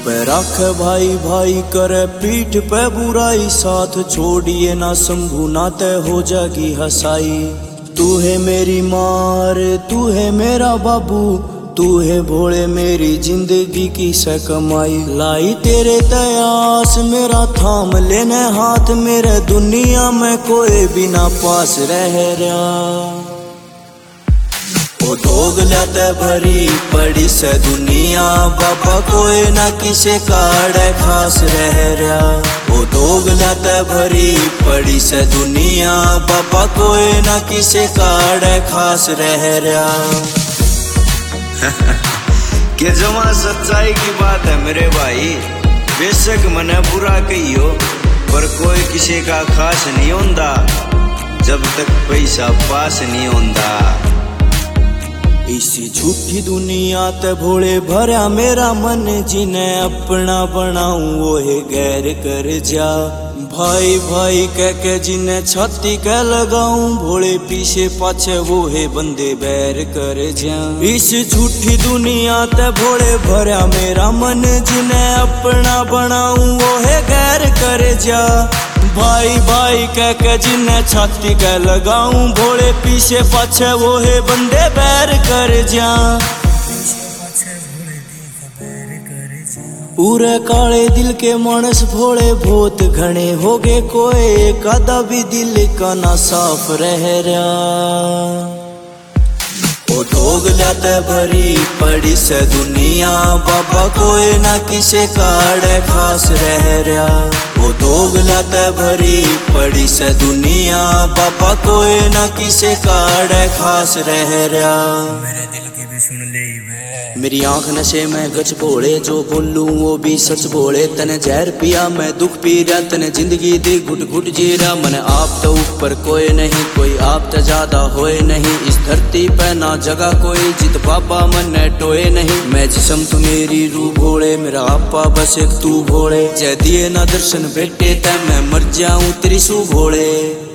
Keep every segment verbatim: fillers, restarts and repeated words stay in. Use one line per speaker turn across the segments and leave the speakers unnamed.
पे रख भाई भाई करे पीठ पे बुराई, साथ छोड़िए ना शंभू ना तय हो जागी हसाई। तू है मेरी मार तू है मेरा बाबू, तू है भोले मेरी जिंदगी की से कमाई। लाई तेरे तयास मेरा थाम लेने हाथ, मेरे दुनिया में कोई बिना पास रह रहा। ओ दोगलत भरी पड़ी से दुनिया, बाबा कोई ना किसे काड़े खास रह रहा। ओ दोगलत भरी पड़ी से दुनिया, बाबा कोई ना किसे काड़े खास रह रहा।
कि जमा सच्चाई की बात है मेरे भाई, बेशक मने बुरा कहियो पर कोई किसी का खास नहीं होंदा जब तक पैसा पास नहीं होंदा।
इसी झूठी दुनिया ते भोले भरा मेरा मन, जिन्हें अपना बनाऊं वो है गैर कर जा। भाई भाई कह के जिन्हें छाती कह लगाऊं, भोले पीछे पाछे वो है बंदे बैर कर जा। इस झूठी दुनिया ते भोले भरा मेरा मन, जिन्हें अपना बनाऊं वो है गैर कर जा। भाई भाई कह के जिन्हें छाती कह लगाऊं, भोले पीछे पाछे वो है बंदे बैर कर जा। पूरे काले दिल के मानस भोले बहुत घने हो गए, कोई कदा भी दिल का ना साफ रह रहा। ओ दोगलत भरी पड़ी से दुनिया, बाबा कोई ना किसे काड़े खास रह रहा। ओ दोगलत भरी पड़ी से दुनिया, बाबा कोई ना किसे काड़े खास रह रहा।
मेरे दिल की भी सुन ले
मेरी आंख नशे में गच भोले, जो बोलूं वो भी सच भोले। तने जहर पिया मैं दुख पी रहा, तने जिंदगी दी घुट घुट जी रहा। मैंने आप तो ऊपर कोई नहीं, कोई आप तो ज्यादा होए नहीं। इस धरती पे ना जगह कोई जित बाबा मन टोए नहीं। मैं जिसम तू मेरी रूह भोले, मेरा आपा बस एक तू भोले। जय दिए ना दर्शन बेटे तै मैं मर जाऊं तेरी सू भोले।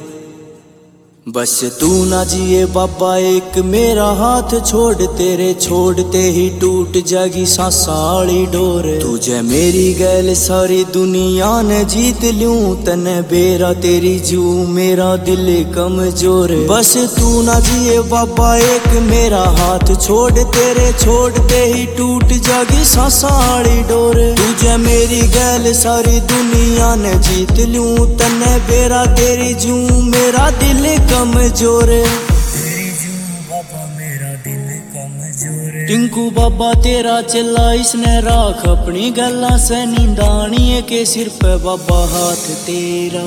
बस तू ना जिए बाबा एक मेरा हाथ छोड़, तेरे छोड़ते ही टूट जागी सांसाली डोर। तुझे मेरी गैल सारी दुनिया ने जीत लूं, तने बेरा तेरी जू मेरा दिल कमजोर। बस तू ना जिए बाबा एक मेरा हाथ छोड़, तेरे छोड़ते ही टूट जागी सांसाली डोर। तुझे मेरी गैल सारी दुनिया ने जीत लूं, तने बेरा तेरी जू मेरा दिल कमजोर।
तेरी जू बाबा मेरा दिल कमजोर।
टिंकू बाबा तेरा चला इसने राख अपनी गल्ला से नींदानी के सिर पे बाबा हाथ तेरा।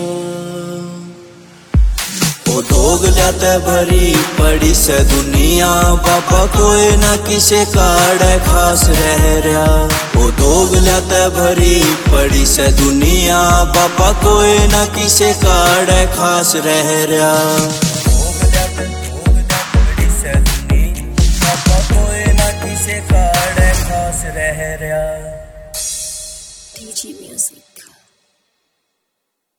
ओ दोगलत भरी पड़ी से दुनिया, बाबा कोई ना किसे काड़े खास रह रहा। ओ दोगलत भरी पड़ी से दुनिया, बाबा कोई ना किसे काड़े खास रह रहा।